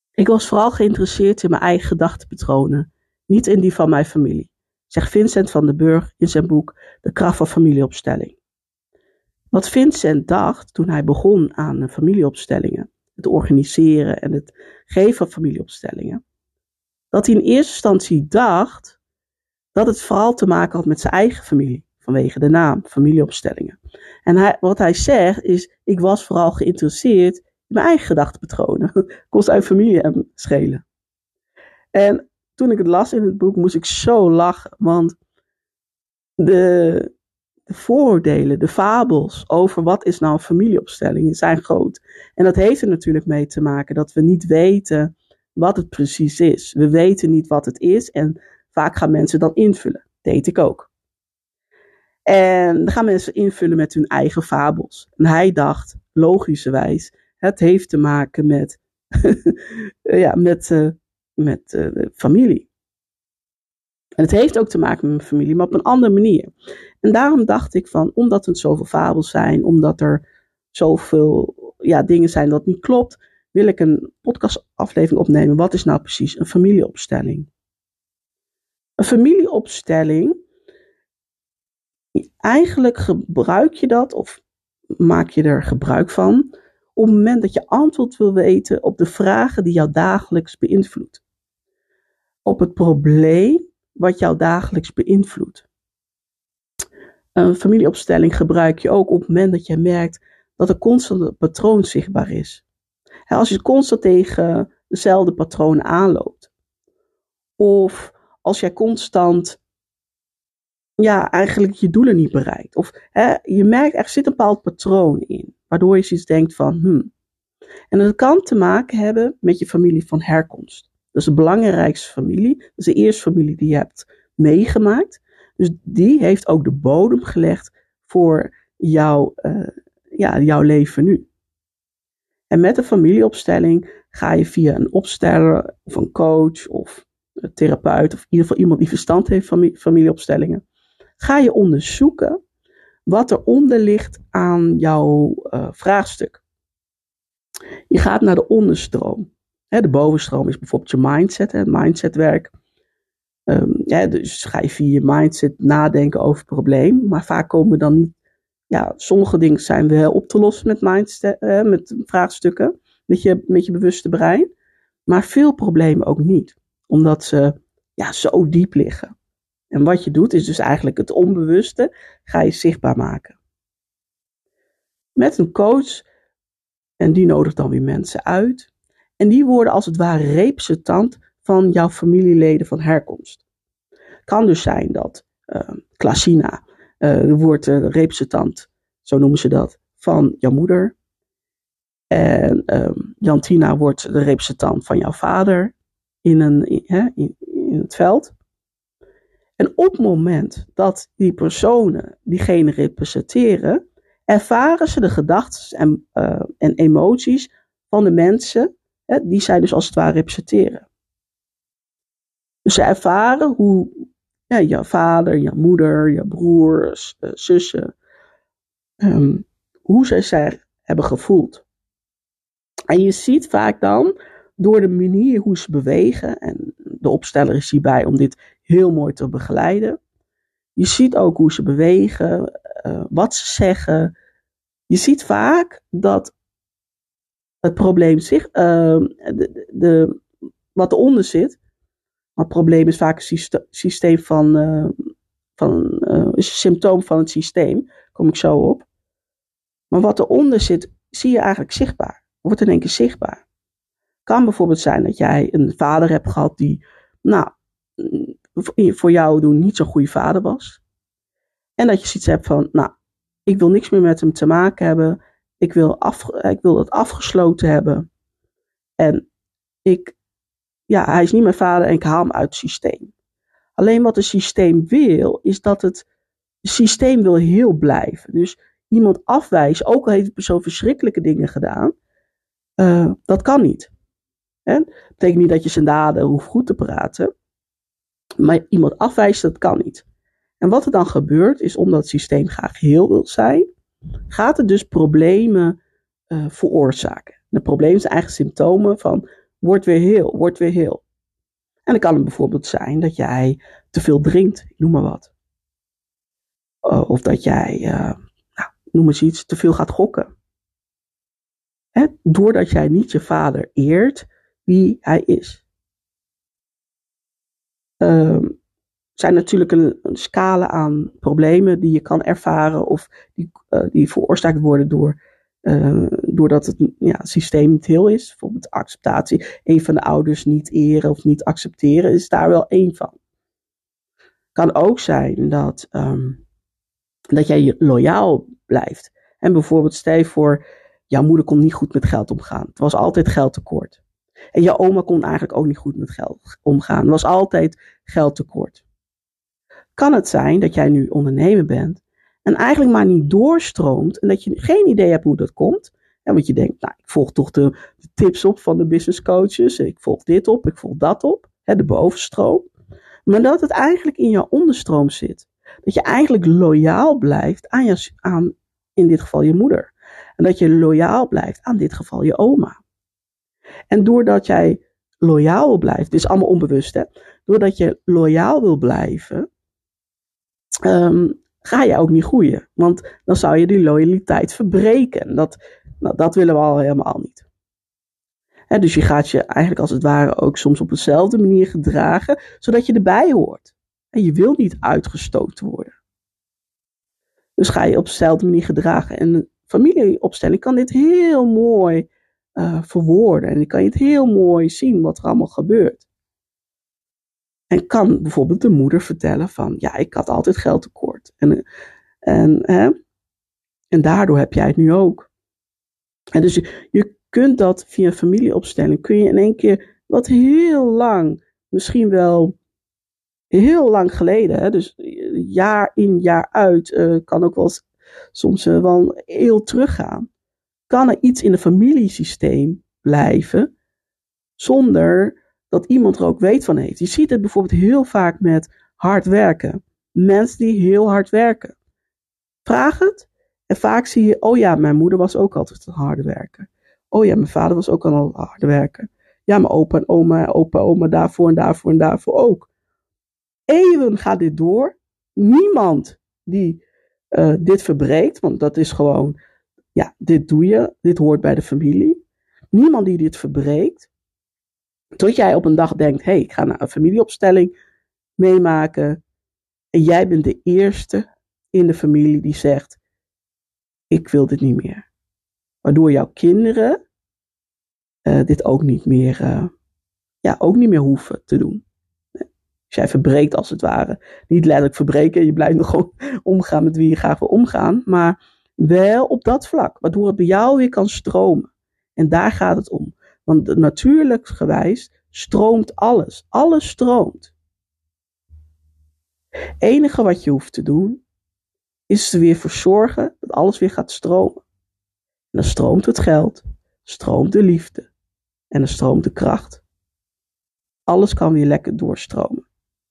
Ik was vooral geïnteresseerd in mijn eigen gedachtepatronen, niet in die van mijn familie, zegt Vincent van den Burg in zijn boek De kracht van familieopstelling. Wat Vincent dacht toen hij begon aan familieopstellingen, het organiseren en het geven van familieopstellingen, dat hij in eerste instantie dacht dat het vooral te maken had met zijn eigen familie, vanwege de naam familieopstellingen. En wat hij zegt is, ik was vooral geïnteresseerd in mijn eigen gedachtepatronen. Kon zijn familie hem schelen. En toen ik het las in het boek, moest ik zo lachen, want de vooroordelen, de fabels over wat is nou een familieopstelling zijn groot. En dat heeft er natuurlijk mee te maken dat we niet weten wat het precies is. We weten niet wat het is en vaak gaan mensen dan invullen. Dat deed ik ook. En dan gaan mensen invullen met hun eigen fabels. En hij dacht, logischerwijs, het heeft te maken met, met familie. En het heeft ook te maken met mijn familie, maar op een andere manier. En daarom dacht ik van, omdat er zoveel fabels zijn, omdat er zoveel dingen zijn dat niet klopt, wil ik een podcastaflevering opnemen. Wat is nou precies een familieopstelling? Een familieopstelling, eigenlijk gebruik je dat of maak je er gebruik van op het moment dat je antwoord wil weten op de vragen die jou dagelijks beïnvloedt. Op het probleem wat jou dagelijks beïnvloedt. Een familieopstelling gebruik je ook op het moment dat je merkt dat er constant een patroon zichtbaar is. Als je constant tegen dezelfde patronen aanloopt. Of als jij constant eigenlijk je doelen niet bereikt. Of je merkt er zit een bepaald patroon in. Waardoor je zoiets denkt van En dat kan te maken hebben met je familie van herkomst. Dat is de belangrijkste familie. Dat is de eerste familie die je hebt meegemaakt. Dus die heeft ook de bodem gelegd voor jouw leven nu. En met een familieopstelling ga je via een opsteller of een coach of een therapeut of in ieder geval iemand die verstand heeft van familieopstellingen, ga je onderzoeken wat eronder ligt aan jouw vraagstuk. Je gaat naar de onderstroom. De bovenstroom is bijvoorbeeld je mindset, mindsetwerk. Dus ga je via je mindset nadenken over het probleem. Maar vaak komen we dan niet. Sommige dingen zijn wel op te lossen met mindset, met vraagstukken. Met je bewuste brein. Maar veel problemen ook niet. Omdat ze zo diep liggen. En wat je doet is dus eigenlijk het onbewuste ga je zichtbaar maken. Met een coach. En die nodigt dan weer mensen uit. En die worden als het ware representant van jouw familieleden van herkomst. Kan dus zijn dat Klasina wordt de representant, zo noemen ze dat, van jouw moeder. En Jantina wordt de representant van jouw vader in het veld. En op het moment dat die personen diegene representeren, ervaren ze de gedachten en emoties van de mensen die zij dus als het ware representeren. Dus ze ervaren hoe jouw vader, jouw moeder, jouw broers, zussen, hoe zij zich hebben gevoeld. En je ziet vaak dan, door de manier hoe ze bewegen, en de opsteller is hierbij om dit heel mooi te begeleiden. Je ziet ook hoe ze bewegen, wat ze zeggen. Je ziet vaak dat het probleem wat eronder zit. Maar het probleem is vaak een systeem een symptoom van het systeem. Daar kom ik zo op. Maar wat eronder zit, zie je eigenlijk zichtbaar. Wordt in één keer zichtbaar. Kan bijvoorbeeld zijn dat jij een vader hebt gehad die, voor jou doen niet zo'n goede vader was. En dat je zoiets hebt van, ik wil niks meer met hem te maken hebben. Ik wil dat afgesloten hebben. En hij is niet mijn vader en ik haal hem uit het systeem. Alleen wat het systeem wil, is dat het systeem wil heel blijven. Dus iemand afwijzen, ook al heeft de persoon verschrikkelijke dingen gedaan, dat kan niet. Dat betekent niet dat je zijn daden hoeft goed te praten. Maar iemand afwijzen, dat kan niet. En wat er dan gebeurt, is omdat het systeem graag heel wil zijn, gaat het dus problemen veroorzaken. De problemen zijn eigenlijk symptomen van Word weer heel, word weer heel. En dan kan het bijvoorbeeld zijn dat jij te veel drinkt, noem maar wat. Of dat jij, noem eens iets, te veel gaat gokken. Doordat jij niet je vader eert wie hij is. Zijn natuurlijk een scala aan problemen die je kan ervaren of die veroorzaakt worden doordat het systeem niet heel is. Bijvoorbeeld acceptatie. Een van de ouders niet eren of niet accepteren is daar wel één van. Kan ook zijn dat jij loyaal blijft. En bijvoorbeeld stel je voor, jouw moeder kon niet goed met geld omgaan. Het was altijd geldtekort. En jouw oma kon eigenlijk ook niet goed met geld omgaan. Er was altijd geldtekort. Kan het zijn dat jij nu ondernemer bent en eigenlijk maar niet doorstroomt en dat je geen idee hebt hoe dat komt. En want je denkt, ik volg toch de tips op van de business coaches. Ik volg dit op, ik volg dat op. De bovenstroom. Maar dat het eigenlijk in jouw onderstroom zit. Dat je eigenlijk loyaal blijft aan in dit geval je moeder. En dat je loyaal blijft aan dit geval je oma. En doordat jij loyaal wil blijven, dit is allemaal onbewust doordat je loyaal wil blijven, ga je ook niet groeien. Want dan zou je die loyaliteit verbreken. Dat willen we al helemaal niet. Dus je gaat je eigenlijk als het ware ook soms op dezelfde manier gedragen, zodat je erbij hoort. En je wil niet uitgestoten worden. Dus ga je op dezelfde manier gedragen. En een familieopstelling kan dit heel mooi verwoorden. En dan kan je het heel mooi zien wat er allemaal gebeurt. En kan bijvoorbeeld de moeder vertellen van, ik had altijd geldtekort. En daardoor heb jij het nu ook. En dus je kunt dat via een familieopstelling, kun je in één keer wat heel lang, misschien wel heel lang geleden, dus jaar in jaar uit, kan ook wel soms wel heel teruggaan. Kan er iets in het familiesysteem blijven zonder dat iemand er ook weet van heeft. Je ziet het bijvoorbeeld heel vaak met hard werken. Mensen die heel hard werken. Vraag het. En vaak zie je, mijn moeder was ook altijd een harde werker. Mijn vader was ook al een harde werker. Ja, mijn opa en oma daarvoor en daarvoor en daarvoor ook. Eeuwen gaat dit door. Niemand die dit verbreekt, want dat is gewoon, dit doe je, dit hoort bij de familie. Niemand die dit verbreekt. Tot jij op een dag denkt, ik ga naar een familieopstelling meemaken. En jij bent de eerste in de familie die zegt, ik wil dit niet meer. Waardoor jouw kinderen dit ook niet meer hoeven te doen. Dus jij verbreekt als het ware. Niet letterlijk verbreken, je blijft nog gewoon omgaan met wie je graag wil omgaan. Maar wel op dat vlak, waardoor het bij jou weer kan stromen. En daar gaat het om. Want natuurlijk gewijs stroomt alles. Alles stroomt. Het enige wat je hoeft te doen, is er weer voor zorgen dat alles weer gaat stromen. En dan stroomt het geld, stroomt de liefde en dan stroomt de kracht. Alles kan weer lekker doorstromen.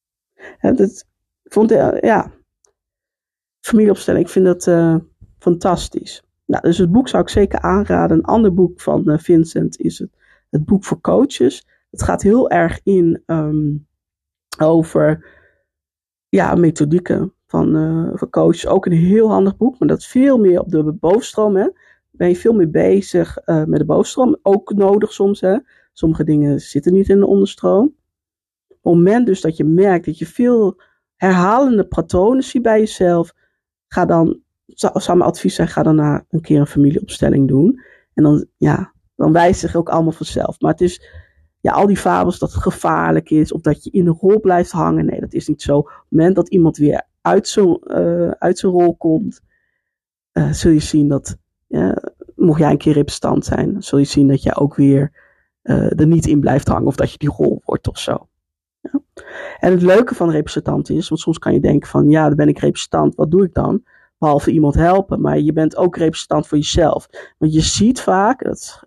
Familieopstelling, ik vind dat fantastisch. Dus het boek zou ik zeker aanraden. Een ander boek van Vincent is het boek voor coaches. Het gaat heel erg in over methodieken van coaches. Ook een heel handig boek, maar dat is veel meer op de bovenstroom. Ben je veel meer bezig met de bovenstroom. Ook nodig soms. Sommige dingen zitten niet in de onderstroom. Op het moment dus dat je merkt dat je veel herhalende patronen ziet bij jezelf, zou mijn advies zijn, ga dan een keer een familieopstelling doen. En dan wijst zich ook allemaal vanzelf. Maar het is, al die fabels dat het gevaarlijk is, of dat je in de rol blijft hangen. Nee, dat is niet zo. Op het moment dat iemand weer uit zijn rol komt, zul je zien dat, mocht jij een keer representant zijn, zul je zien dat jij ook weer er niet in blijft hangen, of dat je die rol wordt of zo. Ja. En het leuke van representant is, want soms kan je denken van, dan ben ik representant, wat doe ik dan? Behalve iemand helpen, maar je bent ook representant voor jezelf. Want je ziet vaak,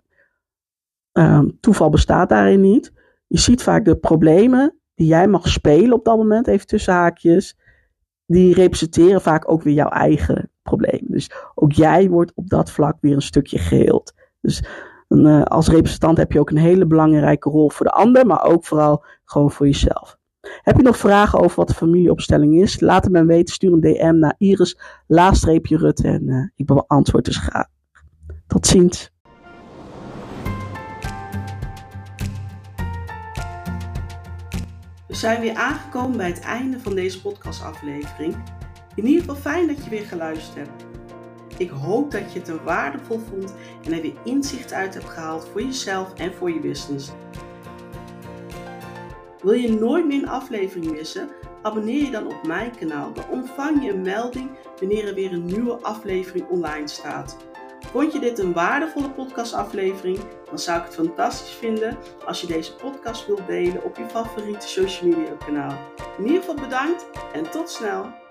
toeval bestaat daarin niet, je ziet vaak de problemen die jij mag spelen op dat moment, even tussen haakjes, die representeren vaak ook weer jouw eigen probleem. Dus ook jij wordt op dat vlak weer een stukje geheeld. Dus Als representant heb je ook een hele belangrijke rol voor de ander, maar ook vooral gewoon voor jezelf. Heb je nog vragen over wat de familieopstelling is? Laat het me weten. Stuur een DM naar Iris_Rutte en ik beantwoord dus graag. Tot ziens. We zijn weer aangekomen bij het einde van deze podcastaflevering. In ieder geval fijn dat je weer geluisterd hebt. Ik hoop dat je het er waardevol vond en er weer inzicht uit hebt gehaald voor jezelf en voor je business. Wil je nooit meer een aflevering missen? Abonneer je dan op mijn kanaal. Dan ontvang je een melding wanneer er weer een nieuwe aflevering online staat. Vond je dit een waardevolle podcastaflevering? Dan zou ik het fantastisch vinden als je deze podcast wilt delen op je favoriete social media kanaal. In ieder geval bedankt en tot snel!